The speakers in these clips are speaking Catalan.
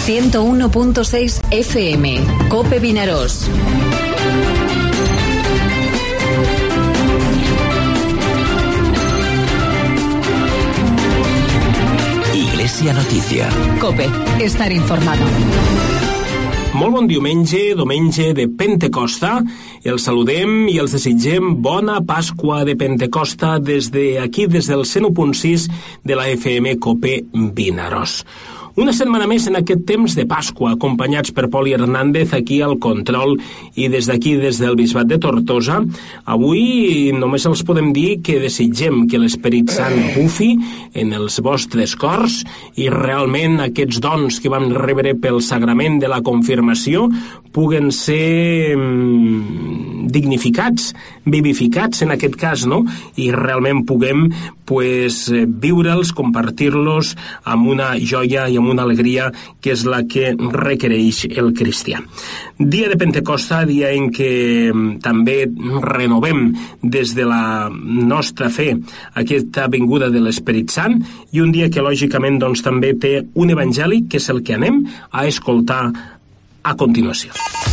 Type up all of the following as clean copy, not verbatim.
101.6 FM, COPE Vinaròs. Iglesia Noticia. COPE, estar informado. Molt bon diumenge de Pentecosta. Els saludem i els desitgem bona Pasqua de Pentecosta des del 101.6 de la FM COPE Vinaròs. Una setmana més en aquest temps de Pasqua, acompanyats per Poli Hernández aquí al control i des d'aquí, des del Bisbat de Tortosa. Avui només els podem dir que desitgem que l'Esperit Sant bufi en els vostres cors i realment aquests dons que vam rebre pel sagrament de la confirmació puguen ser dignificats, vivificats en aquest cas, no? I realment puguem viure'ls, compartir-los amb una joia i amb una alegria que és la que requereix el cristià. Dia de Pentecosta, dia en què també renovem des de la nostra fe aquesta vinguda de l'Esperit Sant i un dia que lògicament doncs, també té un evangeli que és el que anem a escoltar a continuació.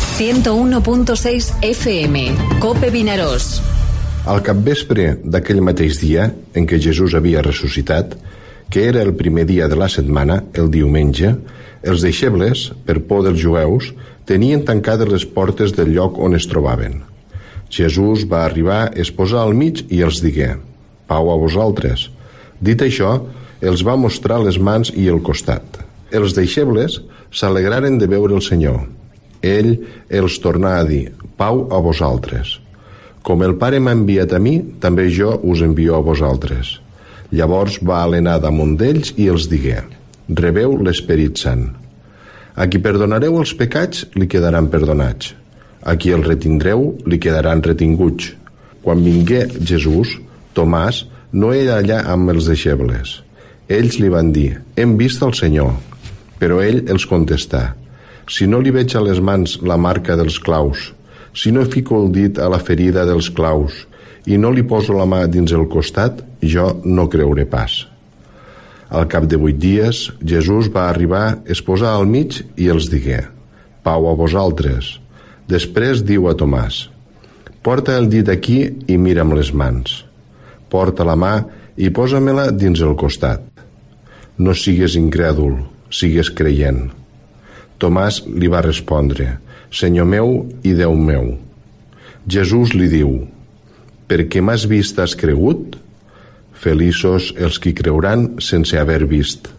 101.6 FM, COPE Vinaròs. Al capvespre d'aquell mateix dia en què Jesús havia ressuscitat, que era el primer dia de la setmana, el diumenge, els deixebles, per por dels jueus, tenien tancades les portes del lloc on es trobaven. Jesús va arribar, es posà al mig i els digué: «Pau a vosaltres». Dit això, els va mostrar les mans i el costat. Els deixebles s'alegraren de veure el Senyor. Ell els tornà a dir: «Pau a vosaltres. Com el Pare m'ha enviat a mi, també jo us envio a vosaltres». Llavors va alenar damunt d'ells i els digué: «Rebeu l'Esperit Sant. A qui perdonareu els pecats, li quedaran perdonats. A qui els retindreu, li quedaran retinguts». Quan vingué Jesús, Tomàs no era allà amb els deixebles. Ells li van dir: «Hem vist el Senyor». Però ell els contestà: «Si no li veig a les mans la marca dels claus, si no fico el dit a la ferida dels claus i no li poso la mà dins el costat, jo no creuré pas». Al cap de 8 dies, Jesús va arribar, es posà al mig i els digué: «Pau a vosaltres». Després diu a Tomàs: «Porta el dit aquí i mira'm les mans. Porta la mà i posa-me-la dins el costat. No sigues incrèdul, sigues creient». Tomàs li va respondre: «Senyor meu i Déu meu». Jesús li diu: «Perquè m'has vist has cregut? Feliços els qui creuran sense haver vist».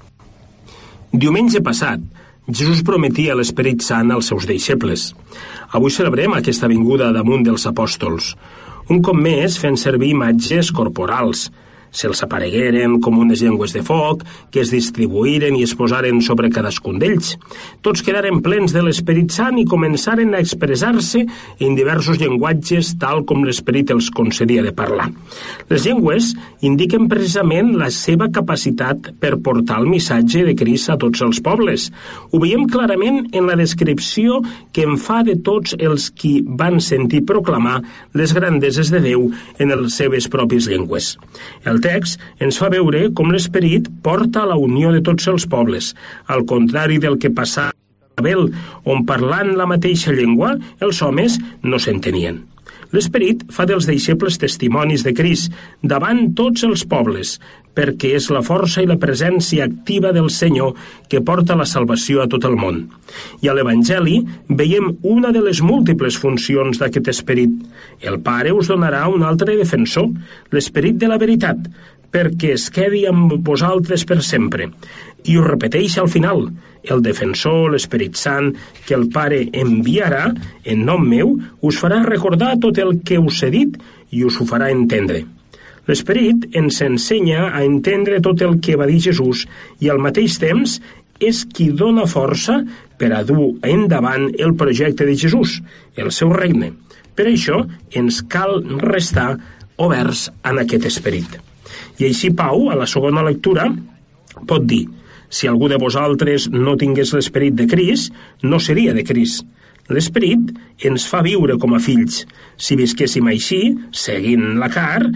Diumenge passat, Jesús prometia l'Esperit Sant als seus deixebles. Avui celebrem aquesta vinguda damunt dels apòstols, un cop més fent servir imatges corporals. Se'ls aparegueren com unes llengües de foc que es distribuïren i es posaren sobre cadascun d'ells. Tots quedaren plens de l'Esperit Sant i començaren a expressar-se en diversos llenguatges tal com l'Esperit els concedia de parlar. Les llengües indiquen precisament la seva capacitat per portar el missatge de Crist a tots els pobles. Ho veiem clarament en la descripció que en fa de tots els qui van sentir proclamar les grandeses de Déu en les seves pròpies llengües. El text ens fa veure com l'Esperit porta a la unió de tots els pobles, al contrari del que passava a Babel, on parlant la mateixa llengua els homes no s'entenien. L'Esperit fa dels deixebles testimonis de Crist davant tots els pobles, perquè és la força i la presència activa del Senyor que porta la salvació a tot el món. I a l'Evangeli veiem una de les múltiples funcions d'aquest Esperit. El Pare us donarà un altre defensor, l'Esperit de la veritat, perquè es quedi amb vosaltres per sempre. I ho repeteix al final: el defensor, l'Esperit Sant, que el Pare enviarà en nom meu, us farà recordar tot el que us he dit i us ho farà entendre. L'Esperit ens ensenya a entendre tot el que va dir Jesús i al mateix temps és qui dona força per a dur endavant el projecte de Jesús, el seu regne. Per això ens cal restar oberts en aquest Esperit. I així Pau, a la segona lectura, pot dir: si algú de vosaltres no tingués l'Esperit de Crist, no seria de Crist. L'Esperit ens fa viure com a fills. Si visquéssim així, seguint la carn,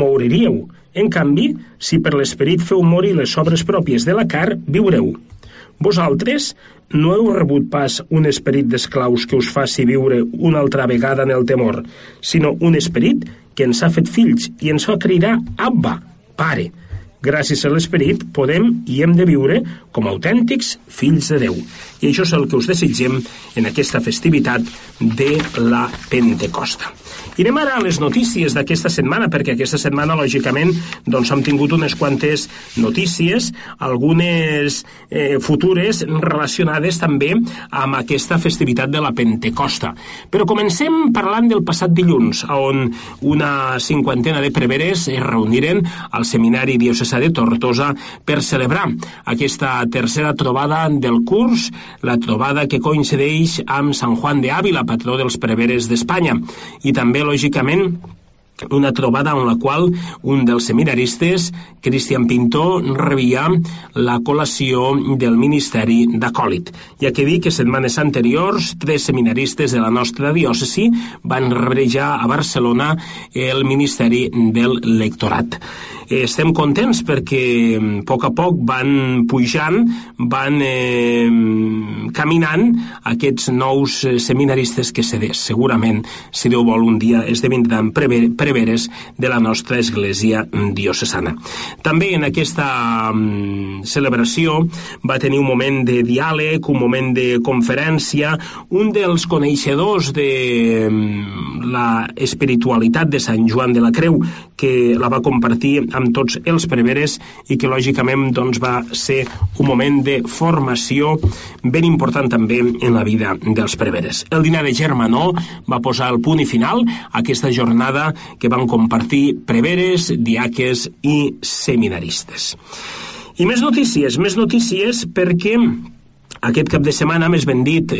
moriríeu. En canvi, si per l'Esperit feu morir les obres pròpies de la carn, viureu. Vosaltres no heu rebut pas un esperit d'esclaus que us faci viure una altra vegada en el temor, sinó un esperit que ens ha fet fills i ens fa cridar Abba, Pare. Gràcies a l'esperit podem i hem de viure com a autèntics fills de Déu. I això és el que us desitgem en aquesta festivitat de la Pentecosta. I anem ara a les notícies d'aquesta setmana, perquè aquesta setmana, lògicament, doncs hem tingut unes quantes notícies, algunes futures relacionades també amb aquesta festivitat de la Pentecosta. Però comencem parlant del passat dilluns, on una cinquantena de preveres es reuniren al Seminari Diocesà de Tortosa per celebrar aquesta tercera trobada del curs, la trobada que coincideix amb Sant Juan de Ávila, patró dels preveres d'Espanya, i també, lògicament, una trobada en la qual un dels seminaristes, Cristian Pinto, rebia la col·lació del Ministeri d'Acòlit. Ja que dir que setmanes anteriors 3 seminaristes de la nostra diòcesi van rebre ja a Barcelona el Ministeri del Lectorat. Estem contents perquè a poc van pujant, van caminant aquests nous seminaristes que segurament, si Déu vol, un dia esdevindran preveres de la nostra església diocesana. També en aquesta celebració va tenir un moment de diàleg, un moment de conferència. Un dels coneixedors de la espiritualitat de Sant Joan de la Creu, que la va compartir amb tots els preveres i que lògicament doncs, va ser un moment de formació ben important també en la vida dels preveres. El dinar de Germanó va posar el punt i final a aquesta jornada que van compartir preveres, diaques i seminaristes. I més notícies perquè aquest cap de setmana, més ben dit,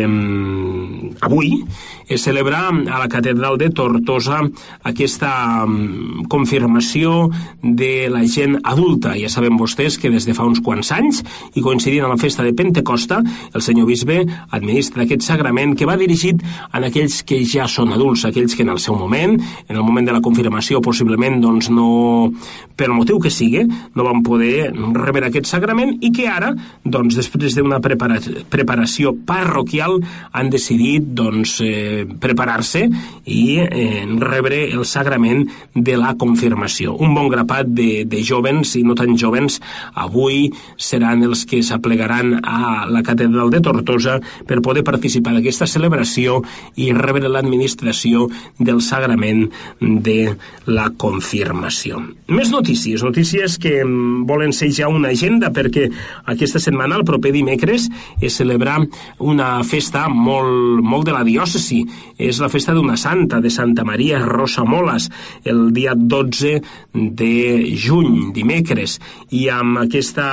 avui, es celebra a la Catedral de Tortosa aquesta confirmació de la gent adulta. Ja saben vostès que des de fa uns quants anys, i coincidint amb la festa de Pentecosta, el senyor bisbe administra aquest sagrament que va dirigit a aquells que ja són adults, aquells que en el seu moment, en el moment de la confirmació, possiblement, doncs no, per el motiu que sigui, no van poder rebre aquest sagrament i que ara, doncs, després d'una preparació parroquial, han decidit, doncs, preparar-se i rebre el sagrament de la confirmació. Un bon grapat de jovens i no tan jovens avui seran els que s'aplegaran a la Catedral de Tortosa per poder participar d'aquesta celebració i rebre l'administració del sagrament de la confirmació. Més notícies que volen ser ja una agenda, perquè aquesta setmana, el proper dimecres, es celebra una festa molt de la diòcesi. És la festa d'una santa, de Santa Maria Rosa Molas, el dia 12 de juny, dimecres. I amb aquesta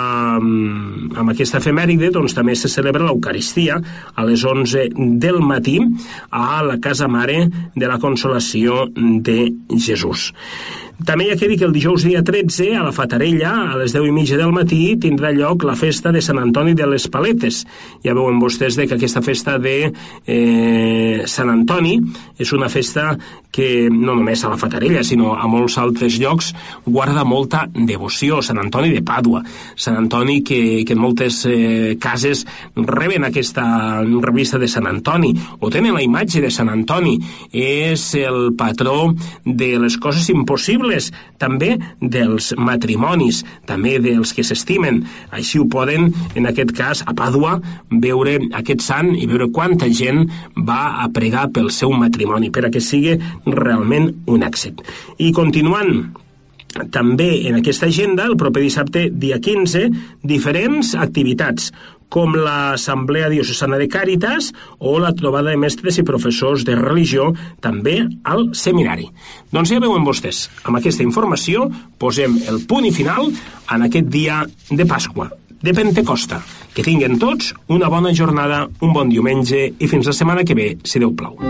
efemèride doncs, també se celebra l'Eucaristia a les 11 del matí a la Casa Mare de la Consolació de Jesús. També hi ha que dir que el dijous dia 13, a la Fatarella, a les 10:30 del matí, tindrà lloc la festa de Sant Antoni de les Paletes. Ja veuen vostès que aquesta festa de Sant Antoni és una festa que no només a la Fatarella, sinó a molts altres llocs guarda molta devoció. Sant Antoni de Pàdua, Sant Antoni que en moltes cases reben aquesta revista de Sant Antoni o tenen la imatge de Sant Antoni. És el patró de les coses impossibles, també dels matrimonis, també dels que s'estimen. Així ho poden, en aquest cas, a Pàdua, veure aquest sant i veure quanta gent va a pregar pel seu matrimoni, per a que sigui realment un èxit. I continuant també en aquesta agenda, el proper dissabte, dia 15, diferents activitats, com l'Assemblea Diocesana de Càritas o la trobada de mestres i professors de religió, també al seminari. Doncs ja veuen vostès, amb aquesta informació posem el punt i final en aquest dia de Pasqua, de Pentecosta. Que tinguen tots una bona jornada, un bon diumenge i fins la setmana que ve, si Déu plau.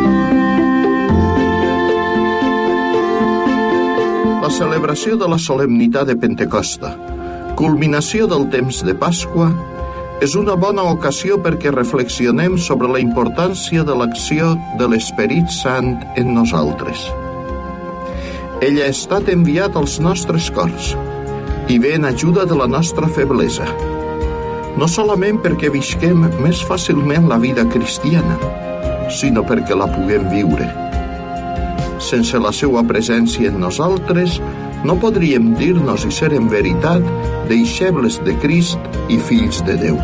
La celebració de la solemnitat de Pentecosta, culminació del temps de Pasqua, és una bona ocasió perquè reflexionem sobre la importància de l'acció de l'Esperit Sant en nosaltres. Ell ha estat enviat als nostres cors i ve en ajuda de la nostra feblesa. no solament perquè visquem més fàcilment la vida cristiana, sinó perquè la puguem viure. Sense la seva presència en nosaltres, no podríem dir-nos i ser en veritat deixebles de Crist i fills de Déu.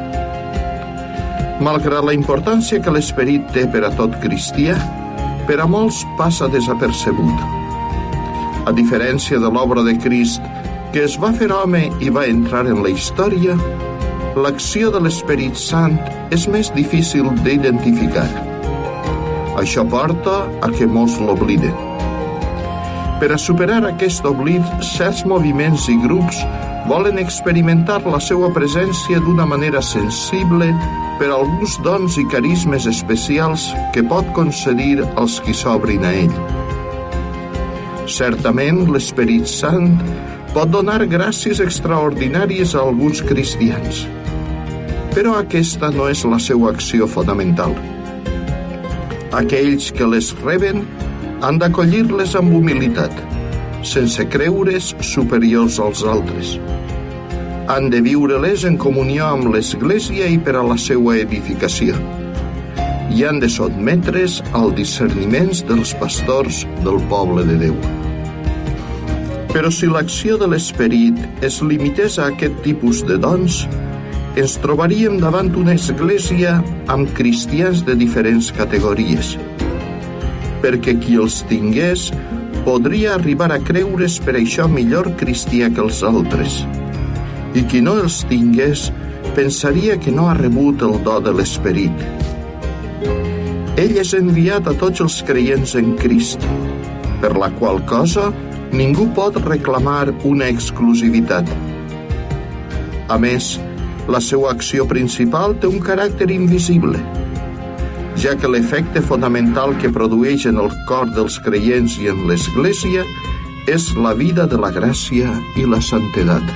Malgrat la importància que l'Esperit té per a tot cristià, per a molts passa desapercebut. A diferència de l'obra de Crist, que es va fer home i va entrar en la història, l'acció de l'Esperit Sant és més difícil d'identificar. Això porta a que molts l'obliden. Per a superar aquest oblit, certs moviments i grups volen experimentar la seva presència d'una manera sensible per alguns dons i carismes especials que pot concedir als qui s'obrin a ell. Certament, l'Esperit Sant pot donar gràcies extraordinàries a alguns cristians, però aquesta no és la seva acció fonamental. Aquells que les reben han d'acollir-les amb humilitat, sense creure's superiors als altres. Han de viure-les en comunió amb l'Església i per a la seva edificació, i han de sotmetre's al discerniment dels pastors del poble de Déu. Però si l'acció de l'Esperit es limités a aquest tipus de dons, ens trobaríem davant una església amb cristians de diferents categories, perquè qui els tingués podria arribar a creure's per això millor cristià que els altres, i qui no els tingués pensaria que no ha rebut el do de l'Esperit. Ell és enviat a tots els creients en Crist, per la qual cosa ningú pot reclamar una exclusivitat. A més, la seva acció principal té un caràcter invisible, ja que l'efecte fonamental que produeix en el cor dels creients i en l'Església és la vida de la gràcia i la santedat.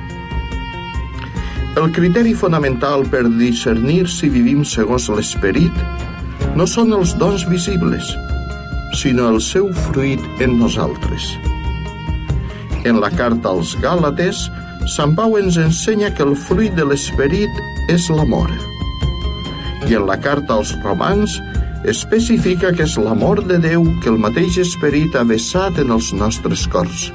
El criteri fonamental per discernir si vivim segons l'Esperit no són els dons visibles, sinó el seu fruit en nosaltres. En la carta als Gàlates, Sant Pau ens ensenya que el fruit de l'Esperit és l'amor. I en la carta als Romans especifica que és l'amor de Déu que el mateix Esperit ha vessat en els nostres cors.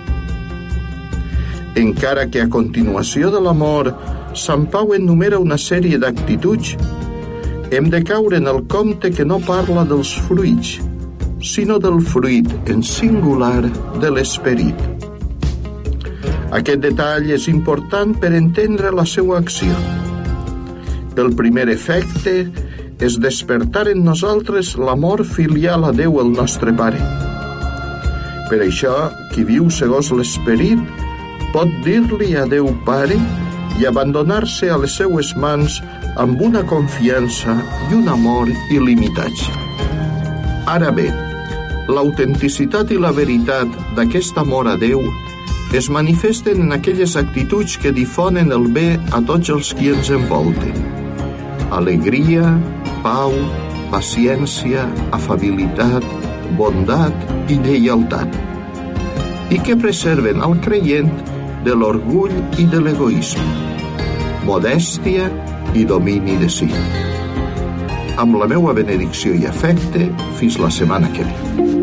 Encara que a continuació de l'amor Sant Pau enumera una sèrie d'actituds, hem de caure en el compte que no parla dels fruits, sinó del fruit en singular de l'Esperit. Aquest detall és important per entendre la seva acció. El primer efecte és despertar en nosaltres l'amor filial a Déu el nostre Pare. Per això, qui viu segons l'Esperit pot dir-li a Déu Pare i abandonar-se a les seues mans amb una confiança i un amor il·limitats. Ara bé, l'autenticitat i la veritat d'aquest amor a Déu es manifesten en aquelles actituds que difonen el bé a tots els qui ens envolten. Alegria, pau, paciència, afabilitat, bondat i lleialtat, i que preserven al creient de l'orgull i de l'egoisme, modèstia i domini de si. Amb la meua benedicció i afecte, fins la setmana que ve.